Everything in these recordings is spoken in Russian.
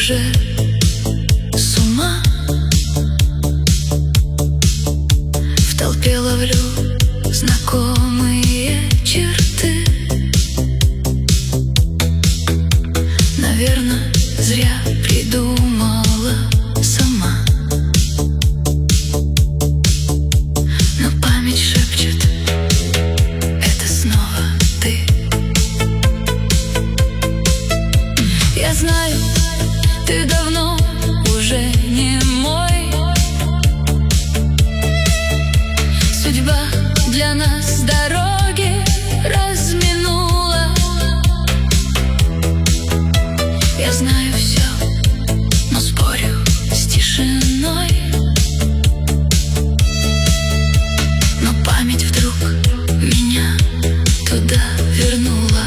уже с ума. В толпе ловлю знакомые черты. Наверное, зря придумала сама. Но память шепчет: это снова ты. Я знаю, ты давно уже не мой. Судьба для нас дороги разминула. Я знаю все, но спорю с тишиной. Но память вдруг меня туда вернула.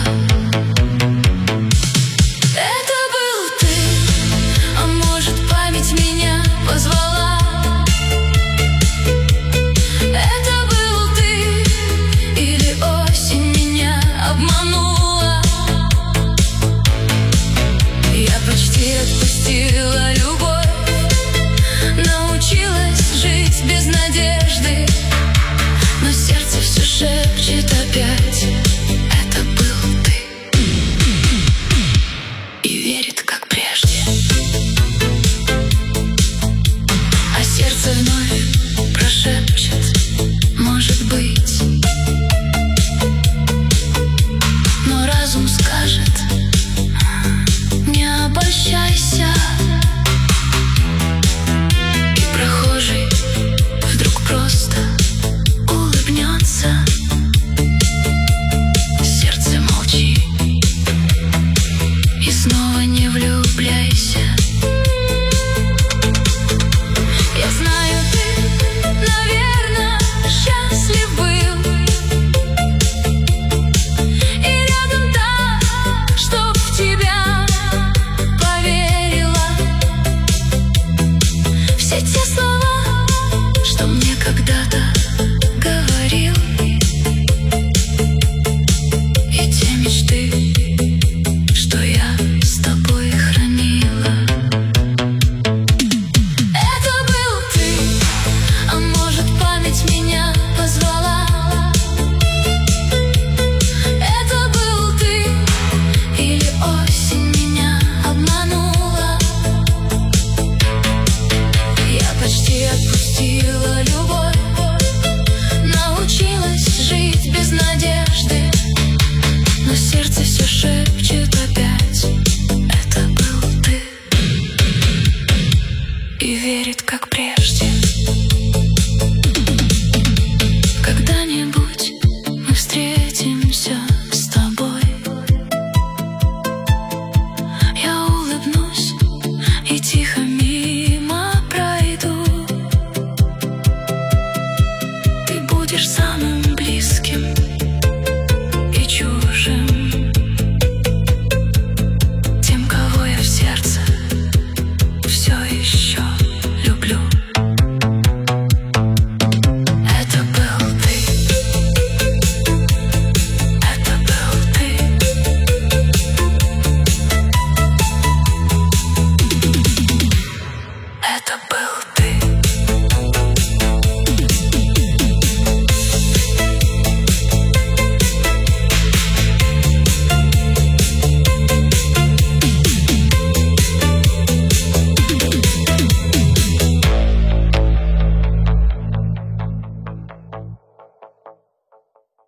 Это был ты, а может, память меня позвала. Это был ты, или осень меня обманула. Я почти отпустила любовь, научилась жить без надежды, но сердце все шепчет опять: это был ты. И верит, как прежде. А сердце вновь прошепчет: может быть. Но разум скажет: не обольщайся. И прохожий вдруг просто улыбнется. Сердце, молчи и снова не влюбляйся. Я знаю, ты, наверное, счастлив был. И рядом та, что в тебя поверила. Все те слова, что мне когда-то говорил, и те мечты, что я с тобой хранила. Это был ты, а может, память меня позвала. Это был ты, или осень меня обманула. Я почти отпустила любовь, научилась жить без надежды, но сердце все